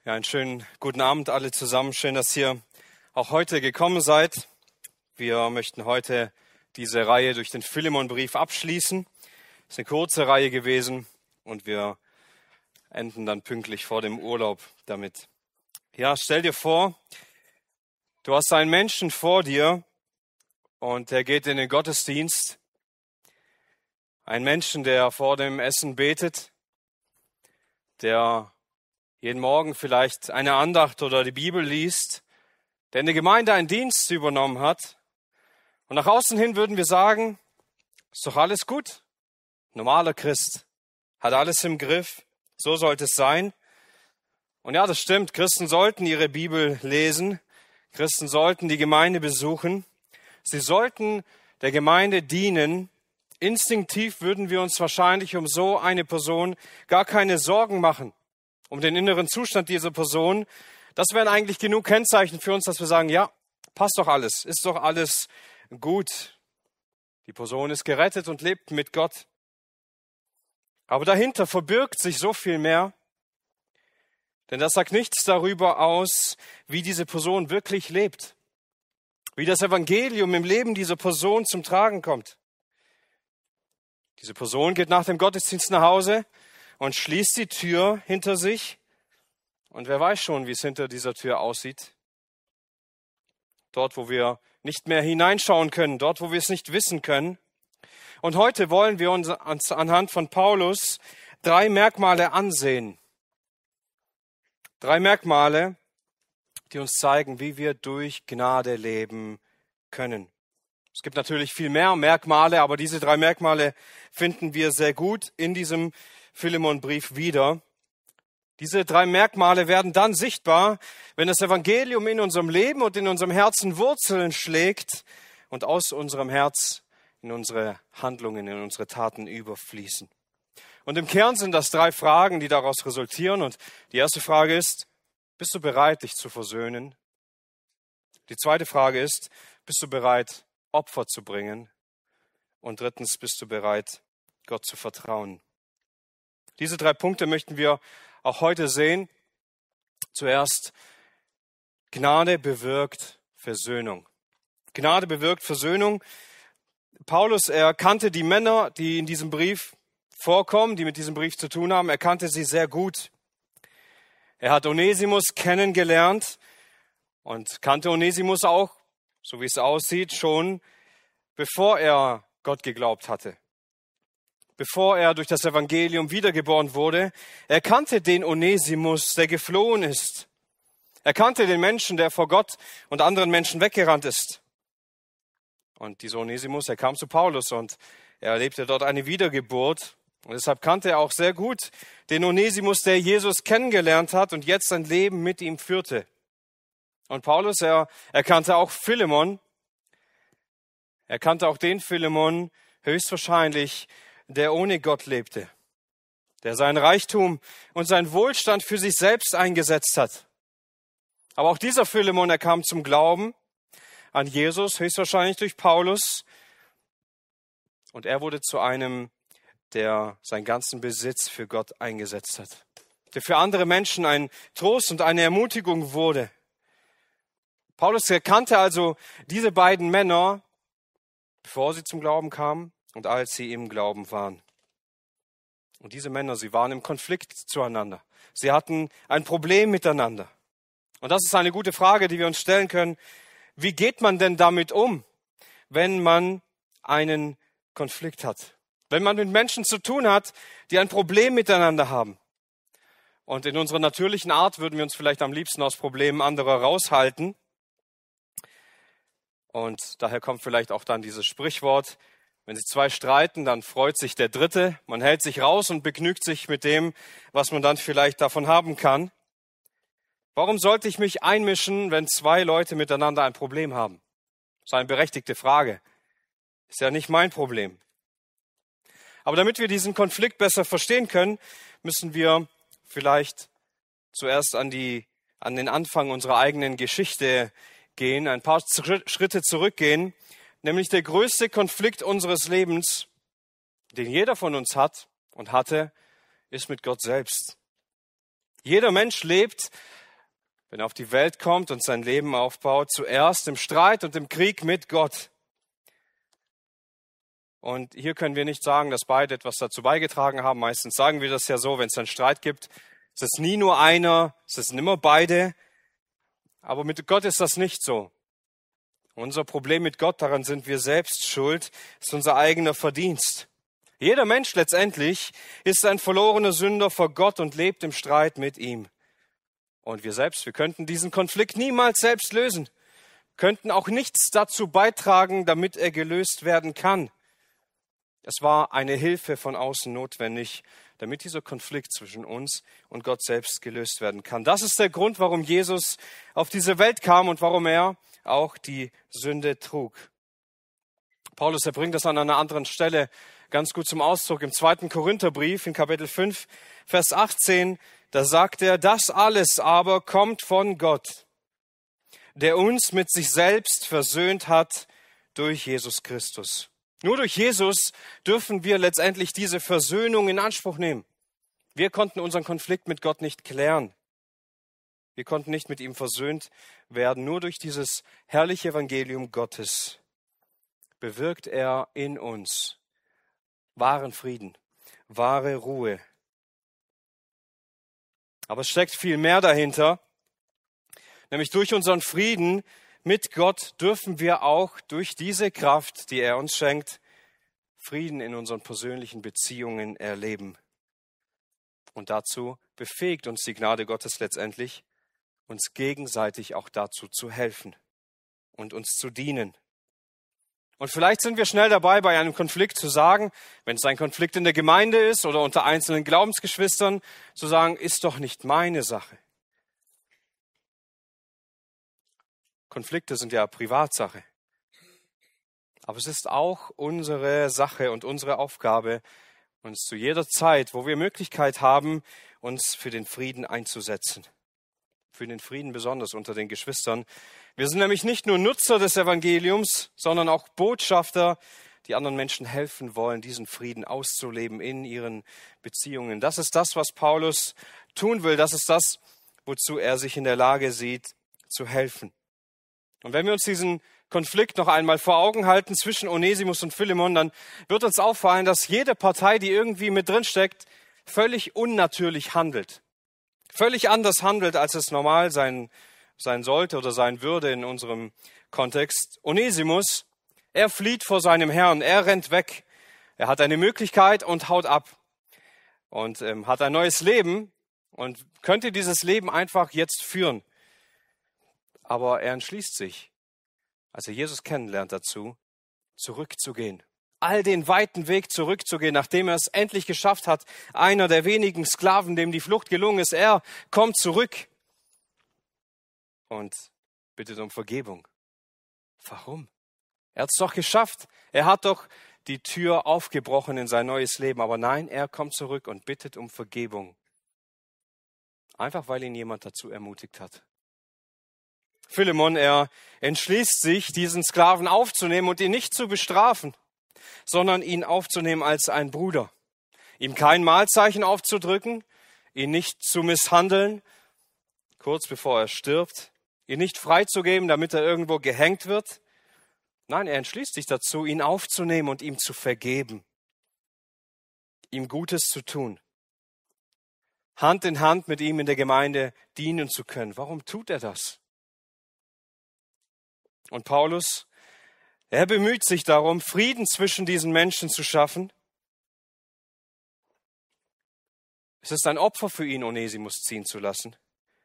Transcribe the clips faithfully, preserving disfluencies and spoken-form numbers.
Ja, einen schönen guten Abend alle zusammen. Schön, dass ihr auch heute gekommen seid. Wir möchten heute diese Reihe durch den Philemonbrief abschließen. Es ist eine kurze Reihe gewesen und wir enden dann pünktlich vor dem Urlaub damit. Ja, stell dir vor, du hast einen Menschen vor dir und der geht in den Gottesdienst. Ein Menschen, der vor dem Essen betet, der jeden Morgen vielleicht eine Andacht oder die Bibel liest, der in der Gemeinde einen Dienst übernommen hat. Und nach außen hin würden wir sagen, ist doch alles gut. Normaler Christ, hat alles im Griff, so sollte es sein. Und ja, das stimmt, Christen sollten ihre Bibel lesen, Christen sollten die Gemeinde besuchen, sie sollten der Gemeinde dienen. Instinktiv würden wir uns wahrscheinlich um so eine Person gar keine Sorgen machen. Um den inneren Zustand dieser Person, das wären eigentlich genug Kennzeichen für uns, dass wir sagen, ja, passt doch alles, ist doch alles gut. Die Person ist gerettet und lebt mit Gott. Aber dahinter verbirgt sich so viel mehr, denn das sagt nichts darüber aus, wie diese Person wirklich lebt, wie das Evangelium im Leben dieser Person zum Tragen kommt. Diese Person geht nach dem Gottesdienst nach Hause und schließt die Tür hinter sich. Und wer weiß schon, wie es hinter dieser Tür aussieht. Dort, wo wir nicht mehr hineinschauen können, dort, wo wir es nicht wissen können. Und heute wollen wir uns anhand von Paulus drei Merkmale ansehen. Drei Merkmale, die uns zeigen, wie wir durch Gnade leben können. Es gibt natürlich viel mehr Merkmale, aber diese drei Merkmale finden wir sehr gut in diesem Philemonbrief wieder. Diese drei Merkmale werden dann sichtbar, wenn das Evangelium in unserem Leben und in unserem Herzen Wurzeln schlägt und aus unserem Herz in unsere Handlungen, in unsere Taten überfließen. Und im Kern sind das drei Fragen, die daraus resultieren. Und die erste Frage ist, bist du bereit, dich zu versöhnen? Die zweite Frage ist, bist du bereit, Opfer zu bringen? Und drittens, bist du bereit, Gott zu vertrauen? Diese drei Punkte möchten wir auch heute sehen. Zuerst, Gnade bewirkt Versöhnung. Gnade bewirkt Versöhnung. Paulus, er kannte die Männer, die in diesem Brief vorkommen, die mit diesem Brief zu tun haben. Er kannte sie sehr gut. Er hat Onesimus kennengelernt und kannte Onesimus auch, so wie es aussieht, schon bevor er Gott geglaubt hatte. Bevor er durch das Evangelium wiedergeboren wurde. Er kannte den Onesimus, der geflohen ist. Er kannte den Menschen, der vor Gott und anderen Menschen weggerannt ist. Und dieser Onesimus, er kam zu Paulus und er erlebte dort eine Wiedergeburt. Und deshalb kannte er auch sehr gut den Onesimus, der Jesus kennengelernt hat und jetzt sein Leben mit ihm führte. Und Paulus, er, er kannte auch Philemon. Er kannte auch den Philemon höchstwahrscheinlich, der ohne Gott lebte, der seinen Reichtum und seinen Wohlstand für sich selbst eingesetzt hat. Aber auch dieser Philemon, er kam zum Glauben an Jesus, höchstwahrscheinlich durch Paulus. Und er wurde zu einem, der seinen ganzen Besitz für Gott eingesetzt hat, der für andere Menschen ein Trost und eine Ermutigung wurde. Paulus erkannte also diese beiden Männer, bevor sie zum Glauben kamen und als sie im Glauben waren. Und diese Männer, sie waren im Konflikt zueinander. Sie hatten ein Problem miteinander. Und das ist eine gute Frage, die wir uns stellen können. Wie geht man denn damit um, wenn man einen Konflikt hat? Wenn man mit Menschen zu tun hat, die ein Problem miteinander haben. Und in unserer natürlichen Art würden wir uns vielleicht am liebsten aus Problemen anderer raushalten. Und daher kommt vielleicht auch dann dieses Sprichwort, wenn sich zwei streiten, dann freut sich der Dritte. Man hält sich raus und begnügt sich mit dem, was man dann vielleicht davon haben kann. Warum sollte ich mich einmischen, wenn zwei Leute miteinander ein Problem haben? Das ist eine berechtigte Frage. Ist ja nicht mein Problem. Aber damit wir diesen Konflikt besser verstehen können, müssen wir vielleicht zuerst an die, an den Anfang unserer eigenen Geschichte gehen, ein paar Schritte zurückgehen, nämlich der größte Konflikt unseres Lebens, den jeder von uns hat und hatte, ist mit Gott selbst. Jeder Mensch lebt, wenn er auf die Welt kommt und sein Leben aufbaut, zuerst im Streit und im Krieg mit Gott. Und hier können wir nicht sagen, dass beide etwas dazu beigetragen haben. Meistens sagen wir das ja so, wenn es einen Streit gibt, es ist nie nur einer, es sind immer beide. Aber mit Gott ist das nicht so. Unser Problem mit Gott, daran sind wir selbst schuld, ist unser eigener Verdienst. Jeder Mensch letztendlich ist ein verlorener Sünder vor Gott und lebt im Streit mit ihm. Und wir selbst, wir könnten diesen Konflikt niemals selbst lösen, könnten auch nichts dazu beitragen, damit er gelöst werden kann. Es war eine Hilfe von außen notwendig, damit dieser Konflikt zwischen uns und Gott selbst gelöst werden kann. Das ist der Grund, warum Jesus auf diese Welt kam und warum er auch die Sünde trug. Paulus, er bringt das an einer anderen Stelle ganz gut zum Ausdruck. Im zweiten Korintherbrief in Kapitel fünf, Vers achtzehn, da sagt er, das alles aber kommt von Gott, der uns mit sich selbst versöhnt hat durch Jesus Christus. Nur durch Jesus dürfen wir letztendlich diese Versöhnung in Anspruch nehmen. Wir konnten unseren Konflikt mit Gott nicht klären. Wir konnten nicht mit ihm versöhnt werden. Nur durch dieses herrliche Evangelium Gottes bewirkt er in uns wahren Frieden, wahre Ruhe. Aber es steckt viel mehr dahinter. Nämlich durch unseren Frieden mit Gott dürfen wir auch durch diese Kraft, die er uns schenkt, Frieden in unseren persönlichen Beziehungen erleben. Und dazu befähigt uns die Gnade Gottes letztendlich, uns gegenseitig auch dazu zu helfen und uns zu dienen. Und vielleicht sind wir schnell dabei, bei einem Konflikt zu sagen, wenn es ein Konflikt in der Gemeinde ist oder unter einzelnen Glaubensgeschwistern, zu sagen, ist doch nicht meine Sache. Konflikte sind ja Privatsache. Aber es ist auch unsere Sache und unsere Aufgabe, uns zu jeder Zeit, wo wir Möglichkeit haben, uns für den Frieden einzusetzen. Für den Frieden besonders unter den Geschwistern. Wir sind nämlich nicht nur Nutzer des Evangeliums, sondern auch Botschafter, die anderen Menschen helfen wollen, diesen Frieden auszuleben in ihren Beziehungen. Das ist das, was Paulus tun will. Das ist das, wozu er sich in der Lage sieht, zu helfen. Und wenn wir uns diesen Konflikt noch einmal vor Augen halten zwischen Onesimus und Philemon, dann wird uns auffallen, dass jede Partei, die irgendwie mit drin steckt, völlig unnatürlich handelt. Völlig anders handelt, als es normal sein, sein sollte oder sein würde in unserem Kontext. Onesimus, er flieht vor seinem Herrn, er rennt weg. Er hat eine Möglichkeit und haut ab. Und ähm, hat ein neues Leben und könnte dieses Leben einfach jetzt führen. Aber er entschließt sich, als er Jesus kennenlernt, dazu, zurückzugehen. All den weiten Weg zurückzugehen, nachdem er es endlich geschafft hat. Einer der wenigen Sklaven, dem die Flucht gelungen ist, er kommt zurück und bittet um Vergebung. Warum? Er hat es doch geschafft. Er hat doch die Tür aufgebrochen in sein neues Leben. Aber nein, er kommt zurück und bittet um Vergebung. Einfach, weil ihn jemand dazu ermutigt hat. Philemon, er entschließt sich, diesen Sklaven aufzunehmen und ihn nicht zu bestrafen, sondern ihn aufzunehmen als ein Bruder. Ihm kein Mahlzeichen aufzudrücken, ihn nicht zu misshandeln, kurz bevor er stirbt, ihn nicht freizugeben, damit er irgendwo gehängt wird. Nein, er entschließt sich dazu, ihn aufzunehmen und ihm zu vergeben, ihm Gutes zu tun, Hand in Hand mit ihm in der Gemeinde dienen zu können. Warum tut er das? Und Paulus, er bemüht sich darum, Frieden zwischen diesen Menschen zu schaffen. Es ist ein Opfer für ihn, Onesimus ziehen zu lassen.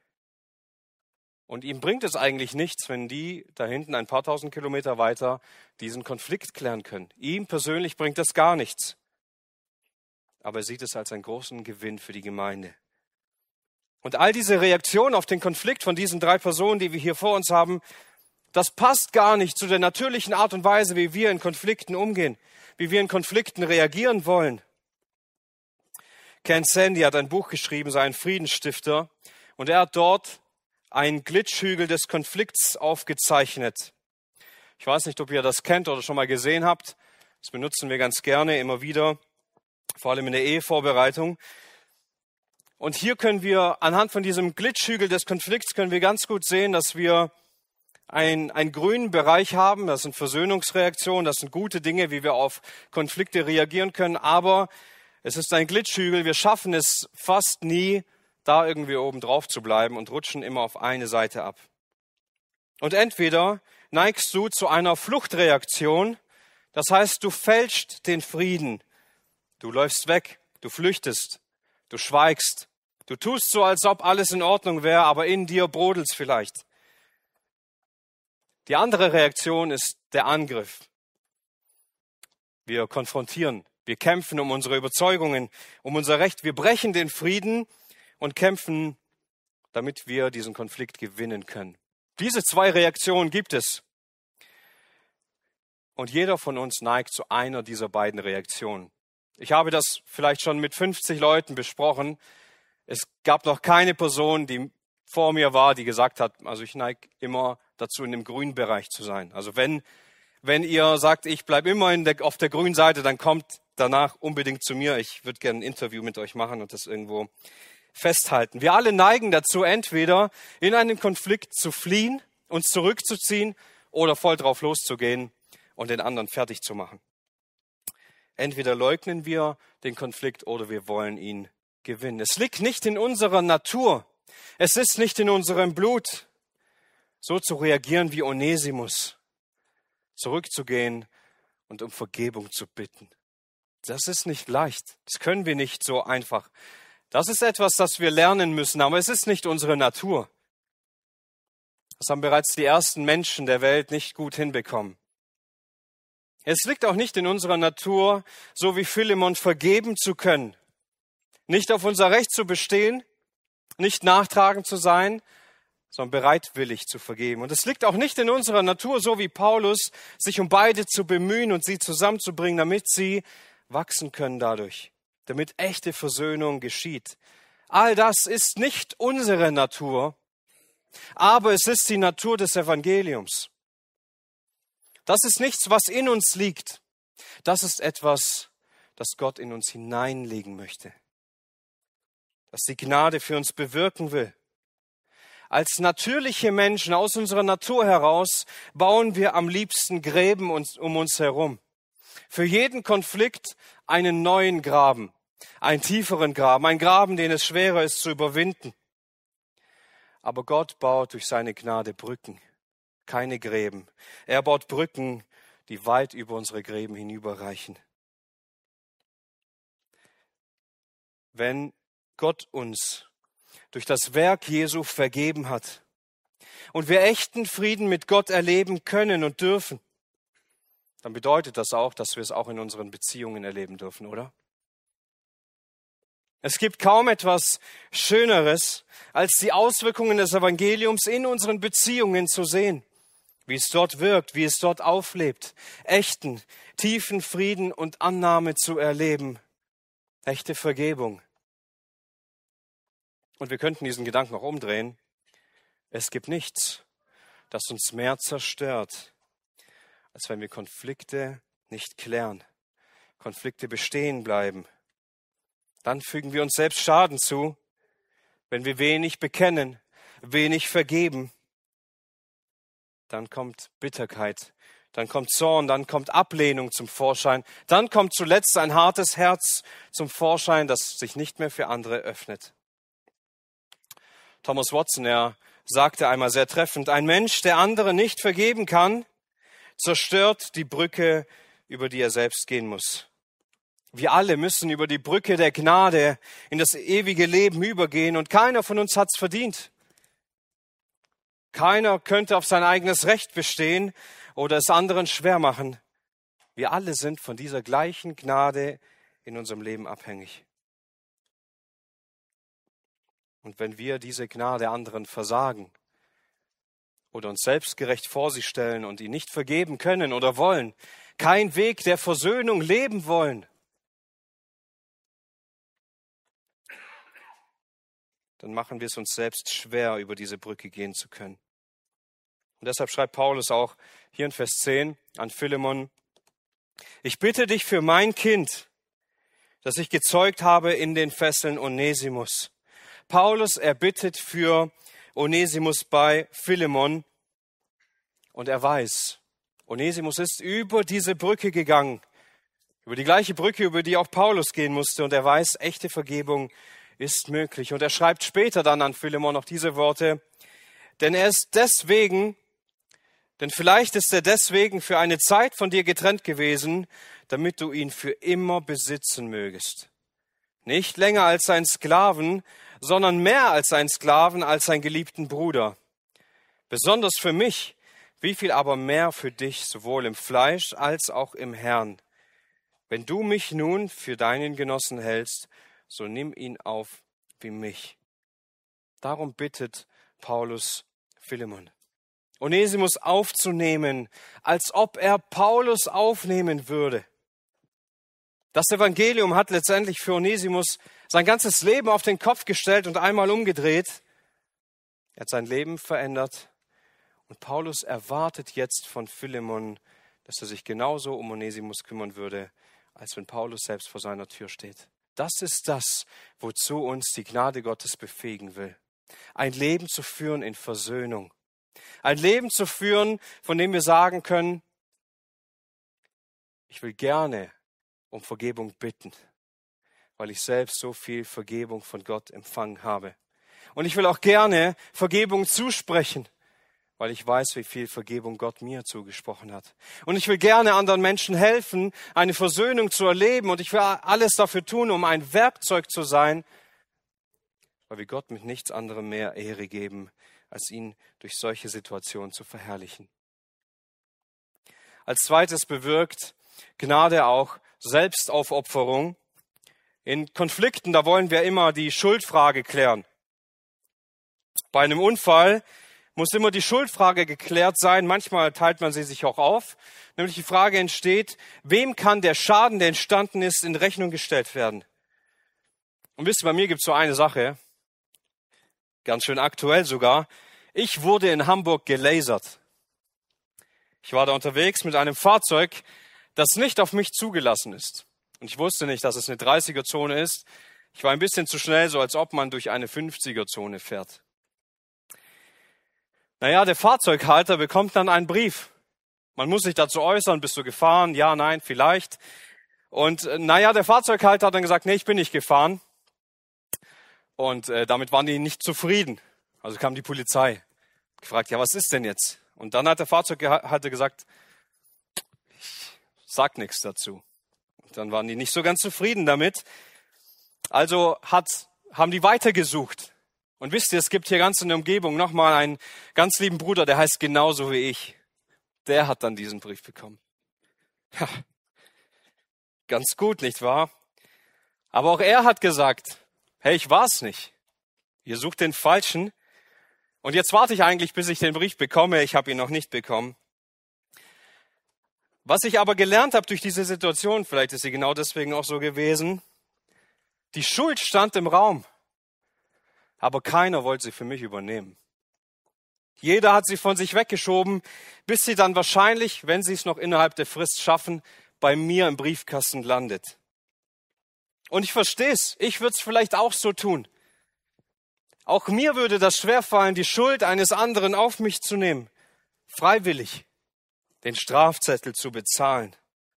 Und ihm bringt es eigentlich nichts, wenn die da hinten ein paar tausend Kilometer weiter diesen Konflikt klären können. Ihm persönlich bringt das gar nichts. Aber er sieht es als einen großen Gewinn für die Gemeinde. Und all diese Reaktionen auf den Konflikt von diesen drei Personen, die wir hier vor uns haben, das passt gar nicht zu der natürlichen Art und Weise, wie wir in Konflikten umgehen, wie wir in Konflikten reagieren wollen. Ken Sande hat ein Buch geschrieben, sein Friedensstifter, und er hat dort einen Glitchhügel des Konflikts aufgezeichnet. Ich weiß nicht, ob ihr das kennt oder schon mal gesehen habt. Das benutzen wir ganz gerne immer wieder, vor allem in der Ehevorbereitung. Und hier können wir anhand von diesem Glitschhügel des Konflikts können wir ganz gut sehen, dass wir ein, einen grünen Bereich haben. Das sind Versöhnungsreaktionen, das sind gute Dinge, wie wir auf Konflikte reagieren können. Aber es ist ein Glitschhügel. Wir schaffen es fast nie, da irgendwie oben drauf zu bleiben und rutschen immer auf eine Seite ab. Und entweder neigst du zu einer Fluchtreaktion, das heißt, du fälschst den Frieden. Du läufst weg, du flüchtest, du schweigst. Du tust so, als ob alles in Ordnung wäre, aber in dir brodelt's vielleicht. Die andere Reaktion ist der Angriff. Wir konfrontieren, wir kämpfen um unsere Überzeugungen, um unser Recht. Wir brechen den Frieden und kämpfen, damit wir diesen Konflikt gewinnen können. Diese zwei Reaktionen gibt es. Und jeder von uns neigt zu einer dieser beiden Reaktionen. Ich habe das vielleicht schon mit fünfzig Leuten besprochen. Es gab noch keine Person, die vor mir war, die gesagt hat, also ich neige immer dazu, in dem grünen Bereich zu sein. Also wenn, wenn ihr sagt, ich bleibe immer in der, auf der grünen Seite, dann kommt danach unbedingt zu mir. Ich würde gerne ein Interview mit euch machen und das irgendwo festhalten. Wir alle neigen dazu, entweder in einen Konflikt zu fliehen, uns zurückzuziehen oder voll drauf loszugehen und den anderen fertig zu machen. Entweder leugnen wir den Konflikt oder wir wollen ihn gewinnen. Es liegt nicht in unserer Natur. Es ist nicht in unserem Blut, so zu reagieren wie Onesimus, zurückzugehen und um Vergebung zu bitten. Das ist nicht leicht. Das können wir nicht so einfach. Das ist etwas, das wir lernen müssen, aber es ist nicht unsere Natur. Das haben bereits die ersten Menschen der Welt nicht gut hinbekommen. Es liegt auch nicht in unserer Natur, so wie Philemon vergeben zu können, nicht auf unser Recht zu bestehen, nicht nachtragend zu sein, sondern bereitwillig zu vergeben. Und es liegt auch nicht in unserer Natur, so wie Paulus, sich um beide zu bemühen und sie zusammenzubringen, damit sie wachsen können dadurch, damit echte Versöhnung geschieht. All das ist nicht unsere Natur, aber es ist die Natur des Evangeliums. Das ist nichts, was in uns liegt. Das ist etwas, das Gott in uns hineinlegen möchte, das die Gnade für uns bewirken will. Als natürliche Menschen aus unserer Natur heraus bauen wir am liebsten Gräben um uns herum. Für jeden Konflikt einen neuen Graben, einen tieferen Graben, einen Graben, den es schwerer ist zu überwinden. Aber Gott baut durch seine Gnade Brücken, keine Gräben. Er baut Brücken, die weit über unsere Gräben hinüberreichen. Wenn Gott uns durch das Werk Jesu vergeben hat und wir echten Frieden mit Gott erleben können und dürfen, dann bedeutet das auch, dass wir es auch in unseren Beziehungen erleben dürfen, oder? Es gibt kaum etwas Schöneres, als die Auswirkungen des Evangeliums in unseren Beziehungen zu sehen, wie es dort wirkt, wie es dort auflebt, echten, tiefen Frieden und Annahme zu erleben, echte Vergebung. Und wir könnten diesen Gedanken auch umdrehen. Es gibt nichts, das uns mehr zerstört, als wenn wir Konflikte nicht klären, Konflikte bestehen bleiben. Dann fügen wir uns selbst Schaden zu, wenn wir wenig bekennen, wenig vergeben. Dann kommt Bitterkeit, dann kommt Zorn, dann kommt Ablehnung zum Vorschein, dann kommt zuletzt ein hartes Herz zum Vorschein, das sich nicht mehr für andere öffnet. Thomas Watson, er sagte einmal sehr treffend, ein Mensch, der andere nicht vergeben kann, zerstört die Brücke, über die er selbst gehen muss. Wir alle müssen über die Brücke der Gnade in das ewige Leben übergehen und keiner von uns hat's verdient. Keiner könnte auf sein eigenes Recht bestehen oder es anderen schwer machen. Wir alle sind von dieser gleichen Gnade in unserem Leben abhängig. Und wenn wir diese Gnade anderen versagen oder uns selbstgerecht vor sie stellen und ihn nicht vergeben können oder wollen, kein Weg der Versöhnung leben wollen, dann machen wir es uns selbst schwer, über diese Brücke gehen zu können. Und deshalb schreibt Paulus auch hier in Vers zehn an Philemon, ich bitte dich für mein Kind, das ich gezeugt habe in den Fesseln Onesimus, Paulus, er bittet für Onesimus bei Philemon und er weiß, Onesimus ist über diese Brücke gegangen, über die gleiche Brücke, über die auch Paulus gehen musste und er weiß, echte Vergebung ist möglich. Und er schreibt später dann an Philemon noch diese Worte, denn er ist deswegen, denn vielleicht ist er deswegen für eine Zeit von dir getrennt gewesen, damit du ihn für immer besitzen mögest. Nicht länger als einen Sklaven, sondern mehr als einen Sklaven, als einen geliebten Bruder. Besonders für mich, wie viel aber mehr für dich, sowohl im Fleisch als auch im Herrn. Wenn du mich nun für deinen Genossen hältst, so nimm ihn auf wie mich. Darum bittet Paulus Philemon, Onesimus aufzunehmen, als ob er Paulus aufnehmen würde. Das Evangelium hat letztendlich für Onesimus sein ganzes Leben auf den Kopf gestellt und einmal umgedreht. Er hat sein Leben verändert und Paulus erwartet jetzt von Philemon, dass er sich genauso um Onesimus kümmern würde, als wenn Paulus selbst vor seiner Tür steht. Das ist das, wozu uns die Gnade Gottes befähigen will. Ein Leben zu führen in Versöhnung. Ein Leben zu führen, von dem wir sagen können, ich will gerne um Vergebung bitten, weil ich selbst so viel Vergebung von Gott empfangen habe. Und ich will auch gerne Vergebung zusprechen, weil ich weiß, wie viel Vergebung Gott mir zugesprochen hat. Und ich will gerne anderen Menschen helfen, eine Versöhnung zu erleben. Und ich will alles dafür tun, um ein Werkzeug zu sein, weil wir Gott mit nichts anderem mehr Ehre geben, als ihn durch solche Situationen zu verherrlichen. Als zweites bewirkt Gnade auch Selbstaufopferung. In Konflikten, da wollen wir immer die Schuldfrage klären. Bei einem Unfall muss immer die Schuldfrage geklärt sein. Manchmal teilt man sie sich auch auf. Nämlich die Frage entsteht, wem kann der Schaden, der entstanden ist, in Rechnung gestellt werden? Und wisst ihr, bei mir gibt es so eine Sache, ganz schön aktuell sogar. Ich wurde in Hamburg gelasert. Ich war da unterwegs mit einem Fahrzeug, das nicht auf mich zugelassen ist. Und ich wusste nicht, dass es eine dreißiger-Zone ist. Ich war ein bisschen zu schnell, so als ob man durch eine fünfziger-Zone fährt. Naja, der Fahrzeughalter bekommt dann einen Brief. Man muss sich dazu äußern, bist du gefahren? Ja, nein, vielleicht. Und naja, der Fahrzeughalter hat dann gesagt, nee, ich bin nicht gefahren. Und äh, damit waren die nicht zufrieden. Also kam die Polizei, gefragt, ja, was ist denn jetzt? Und dann hat der Fahrzeughalter gesagt, ich sag nichts dazu. Und dann waren die nicht so ganz zufrieden damit. Also hat, haben die weitergesucht. Und wisst ihr, es gibt hier ganz in der Umgebung nochmal einen ganz lieben Bruder, der heißt genauso wie ich. Der hat dann diesen Brief bekommen. Ja, ganz gut, nicht wahr? Aber auch er hat gesagt, hey, ich war's nicht. Ihr sucht den Falschen. Und jetzt warte ich eigentlich, bis ich den Brief bekomme. Ich habe ihn noch nicht bekommen. Was ich aber gelernt habe durch diese Situation, vielleicht ist sie genau deswegen auch so gewesen, die Schuld stand im Raum, aber keiner wollte sie für mich übernehmen. Jeder hat sie von sich weggeschoben, bis sie dann wahrscheinlich, wenn sie es noch innerhalb der Frist schaffen, bei mir im Briefkasten landet. Und ich verstehe es, ich würde es vielleicht auch so tun. Auch mir würde das schwerfallen, die Schuld eines anderen auf mich zu nehmen, freiwillig den Strafzettel zu bezahlen.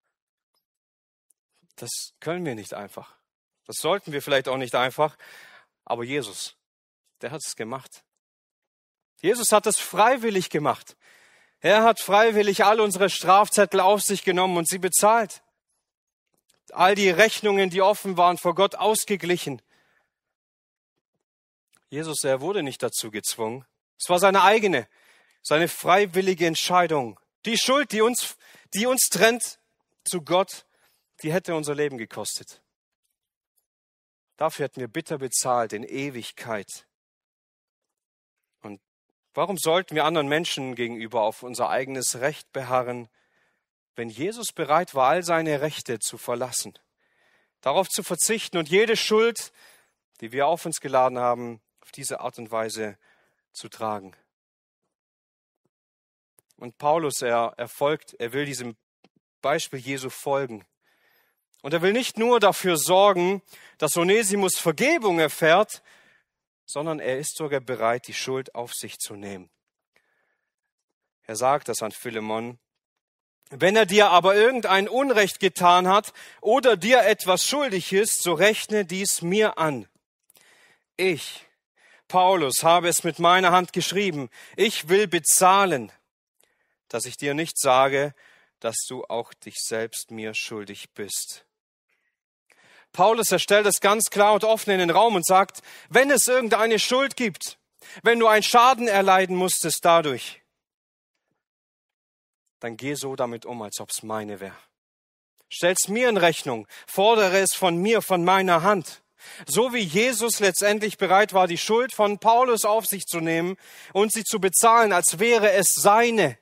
Das können wir nicht einfach. Das sollten wir vielleicht auch nicht einfach. Aber Jesus, der hat es gemacht. Jesus hat es freiwillig gemacht. Er hat freiwillig all unsere Strafzettel auf sich genommen und sie bezahlt. All die Rechnungen, die offen waren, vor Gott ausgeglichen. Jesus, er wurde nicht dazu gezwungen. Es war seine eigene, seine freiwillige Entscheidung. Die Schuld, die uns, die uns trennt zu Gott, die hätte unser Leben gekostet. Dafür hätten wir bitter bezahlt in Ewigkeit. Und warum sollten wir anderen Menschen gegenüber auf unser eigenes Recht beharren, wenn Jesus bereit war, all seine Rechte zu verlassen, darauf zu verzichten und jede Schuld, die wir auf uns geladen haben, auf diese Art und Weise zu tragen? Und Paulus, er, er folgt, er will diesem Beispiel Jesu folgen. Und er will nicht nur dafür sorgen, dass Onesimus Vergebung erfährt, sondern er ist sogar bereit, die Schuld auf sich zu nehmen. Er sagt das an Philemon. Wenn er dir aber irgendein Unrecht getan hat oder dir etwas schuldig ist, so rechne dies mir an. Ich, Paulus, habe es mit meiner Hand geschrieben. Ich will bezahlen, dass ich dir nicht sage, dass du auch dich selbst mir schuldig bist. Paulus, er stellt es ganz klar und offen in den Raum und sagt, wenn es irgendeine Schuld gibt, wenn du einen Schaden erleiden musstest dadurch, dann geh so damit um, als ob es meine wäre. Stell's mir in Rechnung, fordere es von mir, von meiner Hand. So wie Jesus letztendlich bereit war, die Schuld von Paulus auf sich zu nehmen und sie zu bezahlen, als wäre es seine,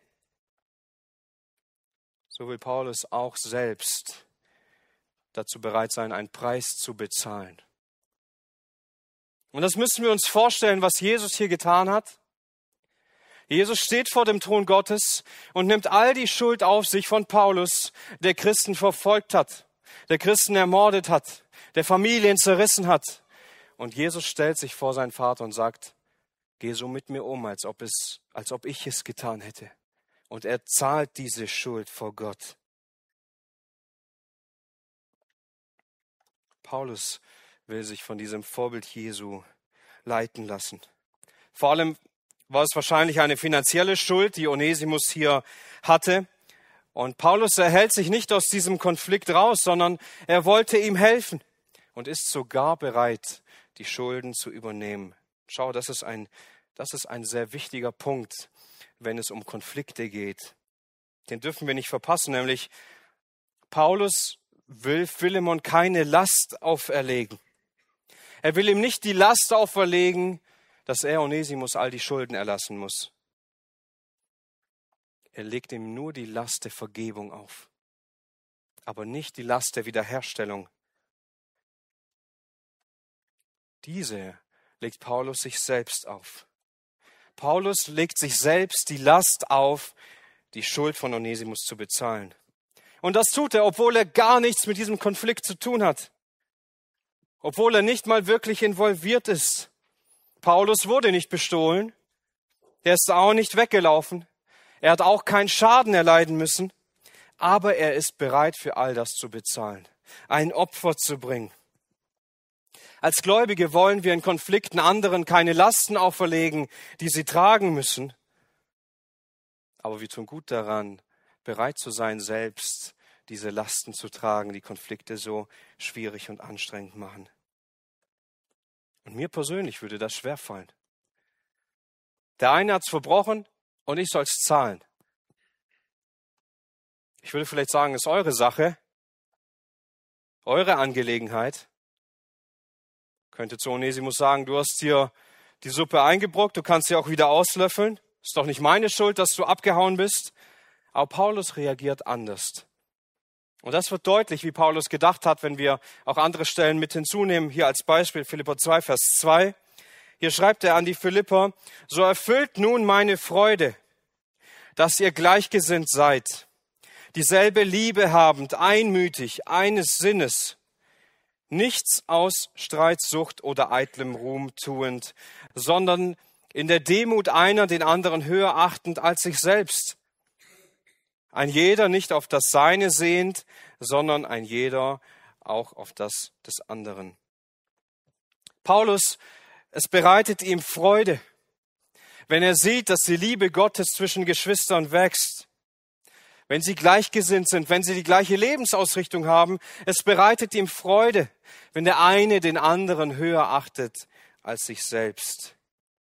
so will Paulus auch selbst dazu bereit sein, einen Preis zu bezahlen. Und das müssen wir uns vorstellen, was Jesus hier getan hat. Jesus steht vor dem Thron Gottes und nimmt all die Schuld auf sich von Paulus, der Christen verfolgt hat, der Christen ermordet hat, der Familien zerrissen hat. Und Jesus stellt sich vor seinen Vater und sagt, geh so mit mir um, als ob es, als ob ich es getan hätte. Und er zahlt diese Schuld vor Gott. Paulus will sich von diesem Vorbild Jesu leiten lassen. Vor allem war es wahrscheinlich eine finanzielle Schuld, die Onesimus hier hatte. Und Paulus erhält sich nicht aus diesem Konflikt raus, sondern er wollte ihm helfen und ist sogar bereit, die Schulden zu übernehmen. Schau, das ist ein, das ist ein sehr wichtiger Punkt, wenn es um Konflikte geht. Den dürfen wir nicht verpassen, nämlich Paulus will Philemon keine Last auferlegen. Er will ihm nicht die Last auferlegen, dass er Onesimus all die Schulden erlassen muss. Er legt ihm nur die Last der Vergebung auf, aber nicht die Last der Wiederherstellung. Diese legt Paulus sich selbst auf. Paulus legt sich selbst die Last auf, die Schuld von Onesimus zu bezahlen. Und das tut er, obwohl er gar nichts mit diesem Konflikt zu tun hat. Obwohl er nicht mal wirklich involviert ist. Paulus wurde nicht bestohlen. Er ist auch nicht weggelaufen. Er hat auch keinen Schaden erleiden müssen. Aber er ist bereit, für all das zu bezahlen. Ein Opfer zu bringen. Als Gläubige wollen wir in Konflikten anderen keine Lasten auferlegen, die sie tragen müssen. Aber wir tun gut daran, bereit zu sein, selbst diese Lasten zu tragen, die Konflikte so schwierig und anstrengend machen. Und mir persönlich würde das schwerfallen. Der eine hat es verbrochen und ich soll es zahlen. Ich würde vielleicht sagen, es ist eure Sache, eure Angelegenheit. Könnte zu Onesimus sagen, du hast hier die Suppe eingebrockt, du kannst sie auch wieder auslöffeln. Ist doch nicht meine Schuld, dass du abgehauen bist. Aber Paulus reagiert anders. Und das wird deutlich, wie Paulus gedacht hat, wenn wir auch andere Stellen mit hinzunehmen. Hier als Beispiel Philipper zwei, Vers zwei. Hier schreibt er an die Philipper, so erfüllt nun meine Freude, dass ihr gleichgesinnt seid, dieselbe Liebe habend, einmütig, eines Sinnes, nichts aus Streitsucht oder eitlem Ruhm tuend, sondern in der Demut einer den anderen höher achtend als sich selbst. Ein jeder nicht auf das Seine sehend, sondern ein jeder auch auf das des anderen. Paulus, es bereitet ihm Freude, wenn er sieht, dass die Liebe Gottes zwischen Geschwistern wächst. Wenn sie gleichgesinnt sind, wenn sie die gleiche Lebensausrichtung haben, es bereitet ihm Freude, wenn der eine den anderen höher achtet als sich selbst.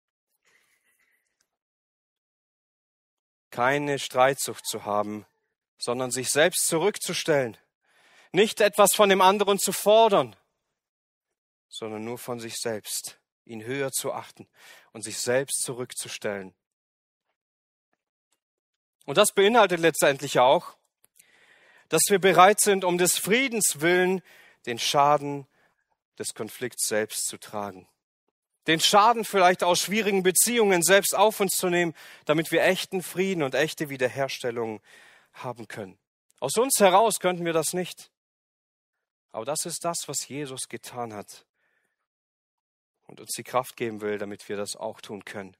Keine Streitsucht zu haben, sondern sich selbst zurückzustellen. Nicht etwas von dem anderen zu fordern, sondern nur von sich selbst, ihn höher zu achten und sich selbst zurückzustellen. Und das beinhaltet letztendlich auch, dass wir bereit sind, um des Friedens willen den Schaden des Konflikts selbst zu tragen. Den Schaden vielleicht aus schwierigen Beziehungen selbst auf uns zu nehmen, damit wir echten Frieden und echte Wiederherstellung haben können. Aus uns heraus könnten wir das nicht. Aber das ist das, was Jesus getan hat. und uns die Kraft geben will, damit wir das auch tun können.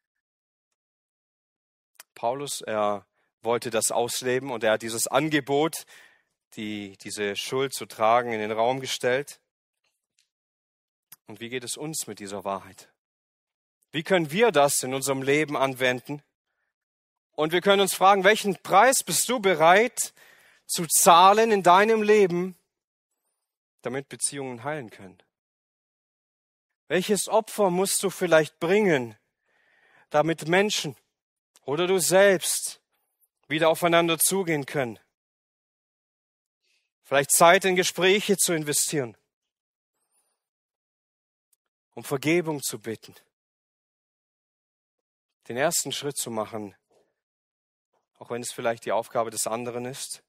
Paulus, er wollte das ausleben und er hat dieses Angebot, die, diese Schuld zu tragen, in den Raum gestellt. Und wie geht es uns mit dieser Wahrheit? Wie können wir das in unserem Leben anwenden? Und wir können uns fragen, welchen Preis bist du bereit zu zahlen in deinem Leben, damit Beziehungen heilen können? Welches Opfer musst du vielleicht bringen, damit Menschen oder du selbst wieder aufeinander zugehen können? Vielleicht Zeit in Gespräche zu investieren, um Vergebung zu bitten, den ersten Schritt zu machen, auch wenn es vielleicht die Aufgabe des anderen ist.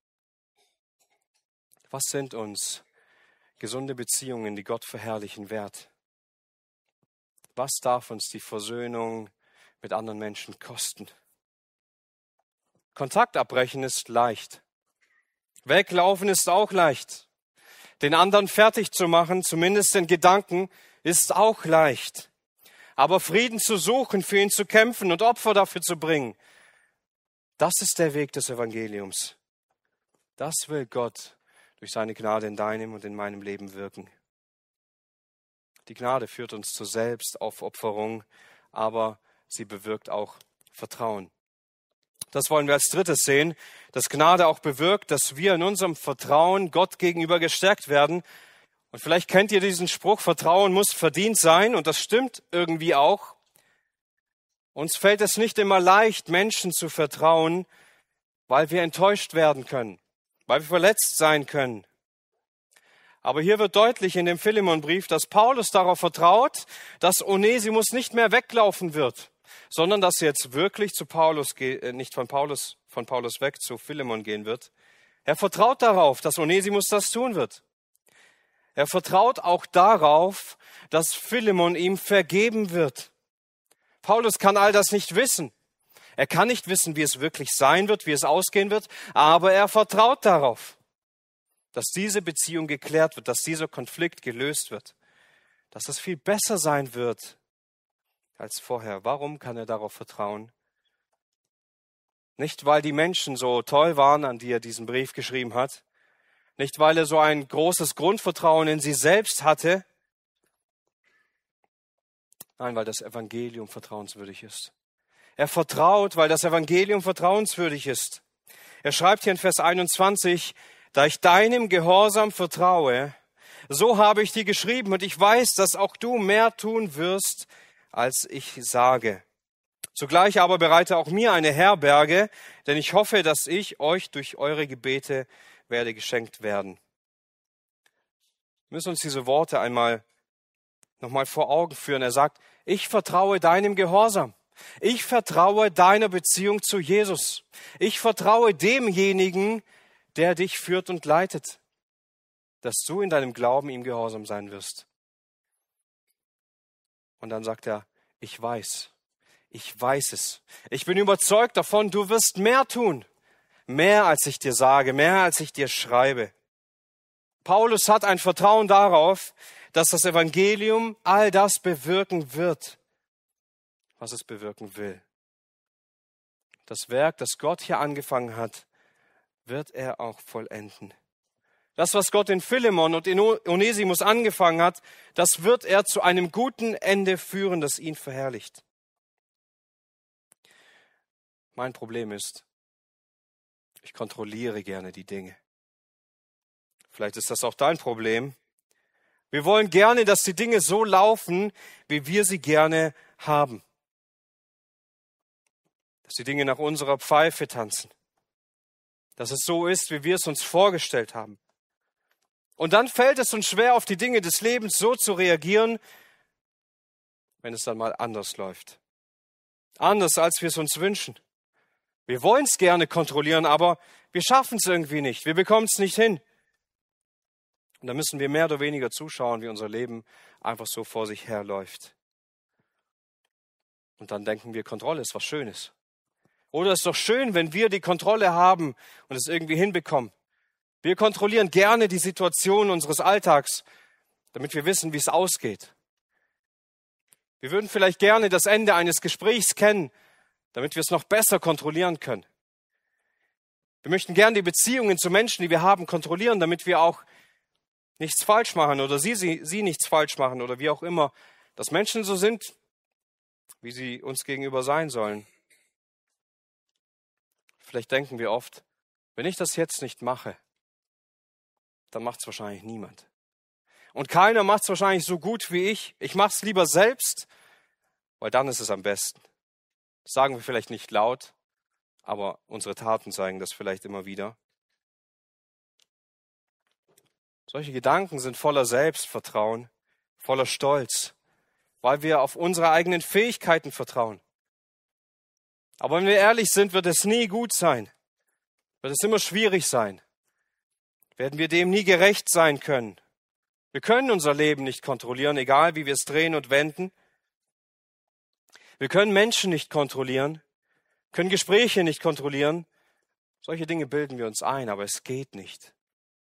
Was sind uns gesunde Beziehungen, die Gott verherrlichen, wert? Was darf uns die Versöhnung mit anderen Menschen kosten? Kontakt abbrechen ist leicht. Weglaufen ist auch leicht. Den anderen fertig zu machen, zumindest in Gedanken, ist auch leicht. Aber Frieden zu suchen, für ihn zu kämpfen und Opfer dafür zu bringen, das ist der Weg des Evangeliums. Das will Gott durch seine Gnade in deinem und in meinem Leben wirken. Die Gnade führt uns zur Selbstaufopferung, aber sie bewirkt auch Vertrauen. Das wollen wir als drittes sehen, dass Gnade auch bewirkt, dass wir in unserem Vertrauen Gott gegenüber gestärkt werden. Und vielleicht kennt ihr diesen Spruch, Vertrauen muss verdient sein, und das stimmt irgendwie auch. Uns fällt es nicht immer leicht, Menschen zu vertrauen, weil wir enttäuscht werden können, weil wir verletzt sein können. Aber hier wird deutlich in dem Philemonbrief, dass Paulus darauf vertraut, dass Onesimus nicht mehr weglaufen wird, sondern dass er jetzt wirklich zu Paulus, äh, nicht von Paulus, von Paulus weg zu Philemon gehen wird. Er vertraut darauf, dass Onesimus das tun wird. Er vertraut auch darauf, dass Philemon ihm vergeben wird. Paulus kann all das nicht wissen. Er kann nicht wissen, wie es wirklich sein wird, wie es ausgehen wird, aber er vertraut darauf, dass diese Beziehung geklärt wird, dass dieser Konflikt gelöst wird, dass es viel besser sein wird als vorher. Warum kann er darauf vertrauen? Nicht, weil die Menschen so toll waren, an die er diesen Brief geschrieben hat, nicht, weil er so ein großes Grundvertrauen in sie selbst hatte, nein, weil das Evangelium vertrauenswürdig ist. Er vertraut, weil das Evangelium vertrauenswürdig ist. Er schreibt hier in Vers einundzwanzig, da ich deinem Gehorsam vertraue, so habe ich dir geschrieben und ich weiß, dass auch du mehr tun wirst, als ich sage. Zugleich aber bereite auch mir eine Herberge, denn ich hoffe, dass ich euch durch eure Gebete werde geschenkt werden. Wir müssen uns diese Worte einmal nochmal vor Augen führen. Er sagt, ich vertraue deinem Gehorsam. Ich vertraue deiner Beziehung zu Jesus. Ich vertraue demjenigen, der dich führt und leitet, dass du in deinem Glauben ihm gehorsam sein wirst. Und dann sagt er, ich weiß, ich weiß es. Ich bin überzeugt davon, du wirst mehr tun. Mehr als ich dir sage, mehr als ich dir schreibe. Paulus hat ein Vertrauen darauf, dass das Evangelium all das bewirken wird, was es bewirken will. Das Werk, das Gott hier angefangen hat, wird er auch vollenden. Das, was Gott in Philemon und in Onesimus angefangen hat, das wird er zu einem guten Ende führen, das ihn verherrlicht. Mein Problem ist, ich kontrolliere gerne die Dinge. Vielleicht ist das auch dein Problem. Wir wollen gerne, dass die Dinge so laufen, wie wir sie gerne haben. Dass die Dinge nach unserer Pfeife tanzen. Dass es so ist, wie wir es uns vorgestellt haben. Und dann fällt es uns schwer, auf die Dinge des Lebens so zu reagieren, wenn es dann mal anders läuft. Anders, als wir es uns wünschen. Wir wollen es gerne kontrollieren, aber wir schaffen es irgendwie nicht. Wir bekommen es nicht hin. Und da müssen wir mehr oder weniger zuschauen, wie unser Leben einfach so vor sich herläuft. Und dann denken wir, Kontrolle ist was Schönes. Oder es ist doch schön, wenn wir die Kontrolle haben und es irgendwie hinbekommen. Wir kontrollieren gerne die Situation unseres Alltags, damit wir wissen, wie es ausgeht. Wir würden vielleicht gerne das Ende eines Gesprächs kennen, damit wir es noch besser kontrollieren können. Wir möchten gerne die Beziehungen zu Menschen, die wir haben, kontrollieren, damit wir auch nichts falsch machen oder sie, sie, sie nichts falsch machen oder wie auch immer, dass Menschen so sind, wie sie uns gegenüber sein sollen. Vielleicht denken wir oft, wenn ich das jetzt nicht mache, dann macht es wahrscheinlich niemand. Und keiner macht es wahrscheinlich so gut wie ich. Ich mache es lieber selbst, weil dann ist es am besten. Das sagen wir vielleicht nicht laut, aber unsere Taten zeigen das vielleicht immer wieder. Solche Gedanken sind voller Selbstvertrauen, voller Stolz, weil wir auf unsere eigenen Fähigkeiten vertrauen. Aber wenn wir ehrlich sind, wird es nie gut sein, wird es immer schwierig sein, werden wir dem nie gerecht sein können. Wir können unser Leben nicht kontrollieren, egal wie wir es drehen und wenden. Wir können Menschen nicht kontrollieren, können Gespräche nicht kontrollieren. Solche Dinge bilden wir uns ein, aber es geht nicht.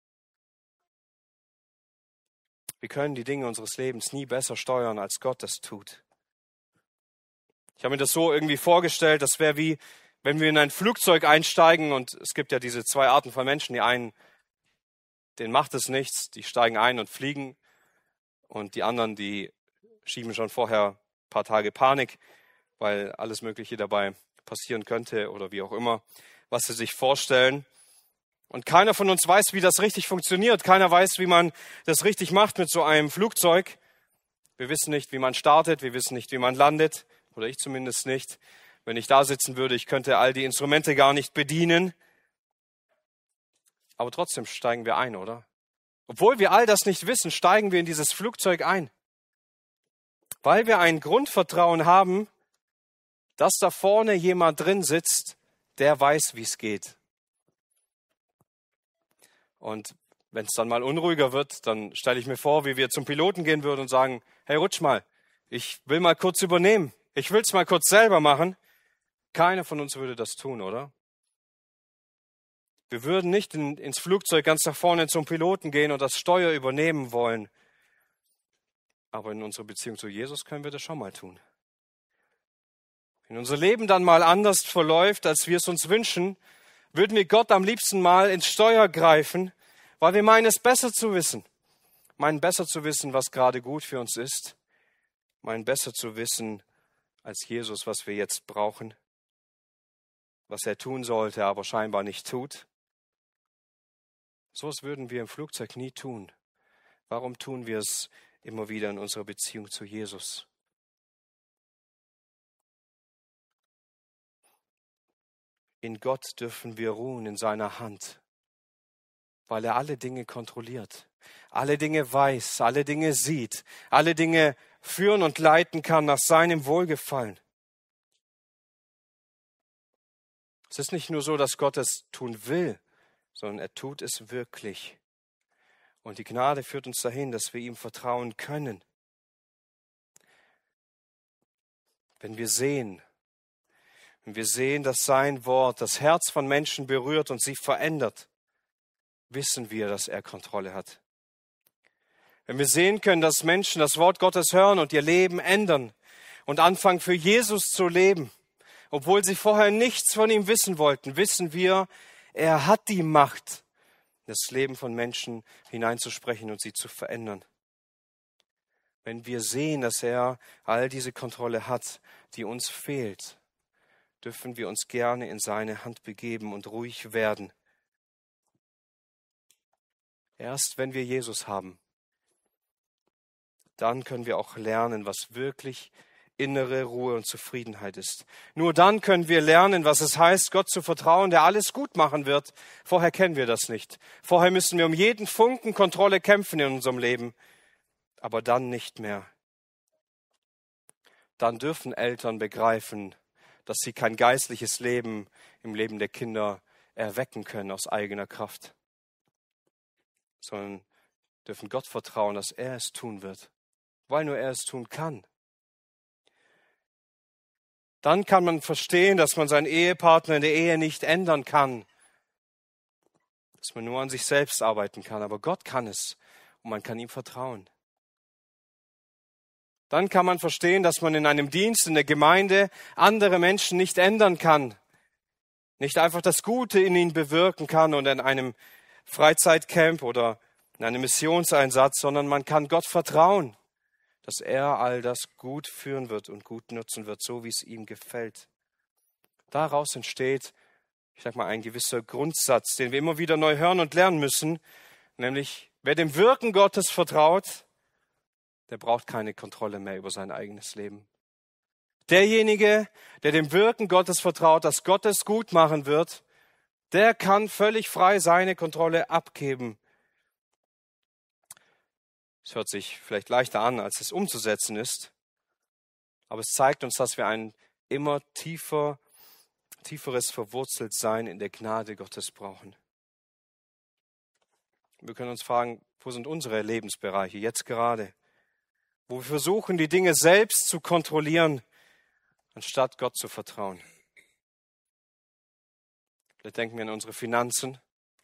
Wir können die Dinge unseres Lebens nie besser steuern, als Gott das tut. Ich habe mir das so irgendwie vorgestellt, das wäre wie, wenn wir in ein Flugzeug einsteigen und es gibt ja diese zwei Arten von Menschen. Die einen, denen macht es nichts, die steigen ein und fliegen und die anderen, die schieben schon vorher ein paar Tage Panik, weil alles Mögliche dabei passieren könnte oder wie auch immer, was sie sich vorstellen. Und keiner von uns weiß, wie das richtig funktioniert. Keiner weiß, wie man das richtig macht mit so einem Flugzeug. Wir wissen nicht, wie man startet, wir wissen nicht, wie man landet, oder ich zumindest nicht. Wenn ich da sitzen würde, ich könnte all die Instrumente gar nicht bedienen. Aber trotzdem steigen wir ein, oder? Obwohl wir all das nicht wissen, steigen wir in dieses Flugzeug ein. Weil wir ein Grundvertrauen haben, dass da vorne jemand drin sitzt, der weiß, wie es geht. Und wenn es dann mal unruhiger wird, dann stelle ich mir vor, wie wir zum Piloten gehen würden und sagen, hey, rutsch mal, ich will mal kurz übernehmen. Ich will es mal kurz selber machen. Keiner von uns würde das tun, oder? Wir würden nicht in, ins Flugzeug ganz nach vorne zum Piloten gehen und das Steuer übernehmen wollen. Aber in unserer Beziehung zu Jesus können wir das schon mal tun. Wenn unser Leben dann mal anders verläuft, als wir es uns wünschen, würden wir Gott am liebsten mal ins Steuer greifen, weil wir meinen, es besser zu wissen. Meinen besser zu wissen, was gerade gut für uns ist. Meinen besser zu wissen als Jesus, was wir jetzt brauchen. Was er tun sollte, aber scheinbar nicht tut. So was würden wir im Flugzeug nie tun. Warum tun wir es immer wieder in unserer Beziehung zu Jesus? In Gott dürfen wir ruhen, in seiner Hand, weil er alle Dinge kontrolliert, alle Dinge weiß, alle Dinge sieht, alle Dinge führen und leiten kann nach seinem Wohlgefallen. Es ist nicht nur so, dass Gott es tun will, sondern er tut es wirklich. Und die Gnade führt uns dahin, dass wir ihm vertrauen können. Wenn wir sehen, wenn wir sehen, dass sein Wort das Herz von Menschen berührt und sie verändert, wissen wir, dass er Kontrolle hat. Wenn wir sehen können, dass Menschen das Wort Gottes hören und ihr Leben ändern und anfangen für Jesus zu leben, obwohl sie vorher nichts von ihm wissen wollten, wissen wir, er hat die Macht, das Leben von Menschen hineinzusprechen und sie zu verändern. Wenn wir sehen, dass er all diese Kontrolle hat, die uns fehlt, dürfen wir uns gerne in seine Hand begeben und ruhig werden. Erst wenn wir Jesus haben, dann können wir auch lernen, was wirklich innere Ruhe und Zufriedenheit ist. Nur dann können wir lernen, was es heißt, Gott zu vertrauen, der alles gut machen wird. Vorher kennen wir das nicht. Vorher müssen wir um jeden Funken Kontrolle kämpfen in unserem Leben, aber dann nicht mehr. Dann dürfen Eltern begreifen, dass sie kein geistliches Leben im Leben der Kinder erwecken können aus eigener Kraft, sondern dürfen Gott vertrauen, dass er es tun wird, weil nur er es tun kann. Dann kann man verstehen, dass man seinen Ehepartner in der Ehe nicht ändern kann, dass man nur an sich selbst arbeiten kann, aber Gott kann es und man kann ihm vertrauen. Dann kann man verstehen, dass man in einem Dienst, in der Gemeinde andere Menschen nicht ändern kann. Nicht einfach das Gute in ihnen bewirken kann und in einem Freizeitcamp oder in einem Missionseinsatz, sondern man kann Gott vertrauen, dass er all das gut führen wird und gut nutzen wird, so wie es ihm gefällt. Daraus entsteht, ich sag mal, ein gewisser Grundsatz, den wir immer wieder neu hören und lernen müssen, nämlich, wer dem Wirken Gottes vertraut, der braucht keine Kontrolle mehr über sein eigenes Leben. Derjenige, der dem Wirken Gottes vertraut, dass Gott es gut machen wird, der kann völlig frei seine Kontrolle abgeben. Es hört sich vielleicht leichter an, als es umzusetzen ist, aber es zeigt uns, dass wir ein immer tiefer, tieferes Verwurzeltsein in der Gnade Gottes brauchen. Wir können uns fragen, wo sind unsere Lebensbereiche jetzt gerade, wo wir versuchen, die Dinge selbst zu kontrollieren, anstatt Gott zu vertrauen. Vielleicht denken wir an unsere Finanzen,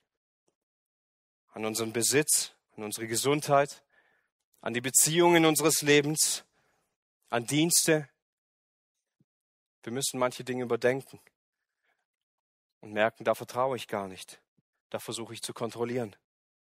an unseren Besitz, an unsere Gesundheit, an die Beziehungen unseres Lebens, an Dienste. Wir müssen manche Dinge überdenken und merken, da vertraue ich gar nicht. Da versuche ich zu kontrollieren.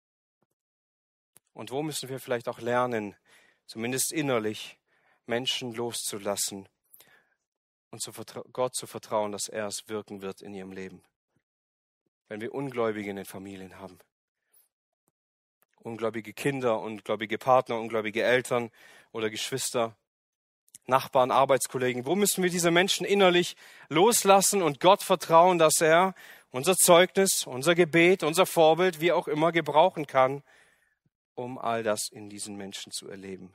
Und wo müssen wir vielleicht auch lernen, zumindest innerlich, Menschen loszulassen und zu vertra- Gott zu vertrauen, dass er es wirken wird in ihrem Leben. Wenn wir Ungläubige in den Familien haben, ungläubige Kinder, ungläubige Partner, ungläubige Eltern oder Geschwister, Nachbarn, Arbeitskollegen, wo müssen wir diese Menschen innerlich loslassen und Gott vertrauen, dass er unser Zeugnis, unser Gebet, unser Vorbild, wie auch immer, gebrauchen kann, um all das in diesen Menschen zu erleben.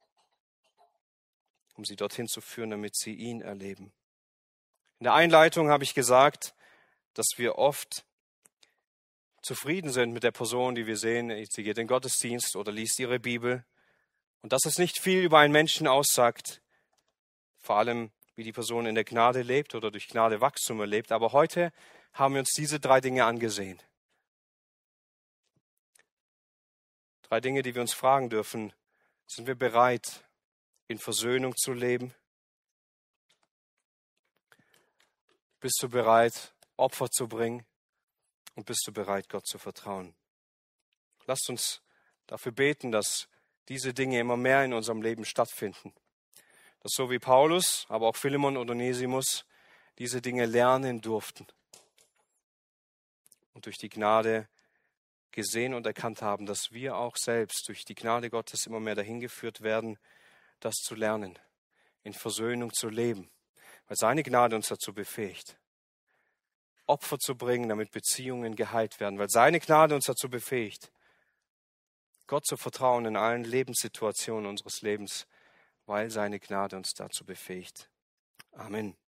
Um sie dorthin zu führen, damit sie ihn erleben. In der Einleitung habe ich gesagt, dass wir oft zufrieden sind mit der Person, die wir sehen. Sie geht in den Gottesdienst oder liest ihre Bibel. Und dass es nicht viel über einen Menschen aussagt, vor allem wie die Person in der Gnade lebt oder durch Gnade Wachstum erlebt. Aber heute haben wir uns diese drei Dinge angesehen. Drei Dinge, die wir uns fragen dürfen. Sind wir bereit, in Versöhnung zu leben? Bist du bereit, Opfer zu bringen? Und bist du bereit, Gott zu vertrauen? Lasst uns dafür beten, dass diese Dinge immer mehr in unserem Leben stattfinden. Dass so wie Paulus, aber auch Philemon und Onesimus diese Dinge lernen durften und durch die Gnade gesehen und erkannt haben, dass wir auch selbst durch die Gnade Gottes immer mehr dahin geführt werden, das zu lernen, in Versöhnung zu leben, weil seine Gnade uns dazu befähigt, Opfer zu bringen, damit Beziehungen geheilt werden, weil seine Gnade uns dazu befähigt, Gott zu vertrauen in allen Lebenssituationen unseres Lebens, weil seine Gnade uns dazu befähigt. Amen.